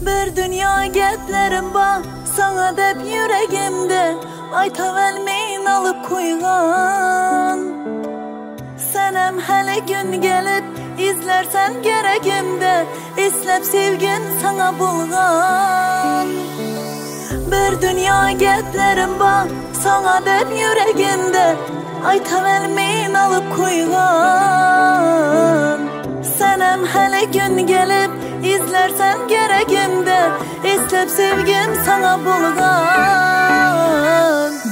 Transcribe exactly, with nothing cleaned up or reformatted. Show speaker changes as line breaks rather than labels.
Bir dünya geplerim var sana dep yüreğimde, aytavelmeyin alıp koygan. Senem hele gün gelip izlersen gereğimde, islep sevgin sana bulgan. Bir dünya geplerim var sana dep yüreğimde, aytavelmeyin alıp koygan. Senem hele gün gelip izlersen gereğimde, islep sevgim sana bulgan.